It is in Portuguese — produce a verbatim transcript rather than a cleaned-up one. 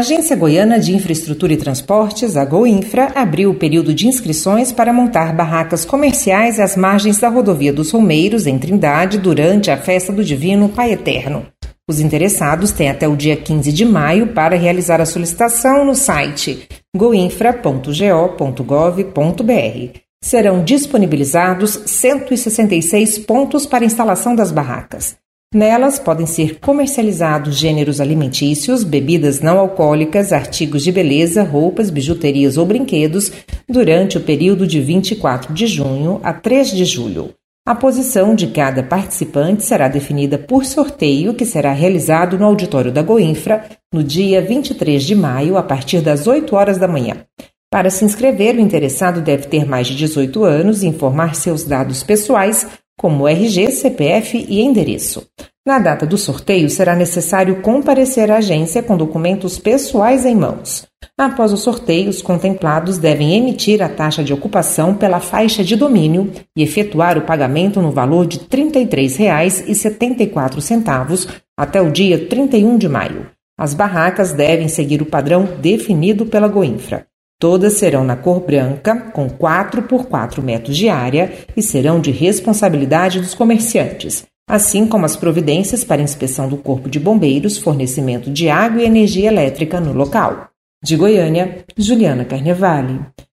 Agência Goiana de Infraestrutura e Transportes, a Goinfra, abriu o período de inscrições para montar barracas comerciais às margens da Rodovia dos Romeiros, em Trindade, durante a Festa do Divino Pai Eterno. Os interessados têm até o dia quinze de maio para realizar a solicitação no site goinfra ponto go ponto gov ponto br. Serão disponibilizados cento e sessenta e seis pontos para instalação das barracas. Nelas podem ser comercializados gêneros alimentícios, bebidas não alcoólicas, artigos de beleza, roupas, bijuterias ou brinquedos durante o período de vinte e quatro de junho a três de julho. A posição de cada participante será definida por sorteio, que será realizado no auditório da Goinfra no dia vinte e três de maio, a partir das oito horas da manhã. Para se inscrever, o interessado deve ter mais de dezoito anos e informar seus dados pessoais, como R G, C P F e endereço. Na data do sorteio, será necessário comparecer à agência com documentos pessoais em mãos. Após o sorteio, os contemplados devem emitir a taxa de ocupação pela faixa de domínio e efetuar o pagamento no valor de trinta e três reais e setenta e quatro centavos até o dia trinta e um de maio. As barracas devem seguir o padrão definido pela Goinfra. Todas serão na cor branca, com quatro por quatro metros de área e serão de responsabilidade dos comerciantes, assim como as providências para inspeção do Corpo de Bombeiros, fornecimento de água e energia elétrica no local. De Goiânia, Juliana Carnevale.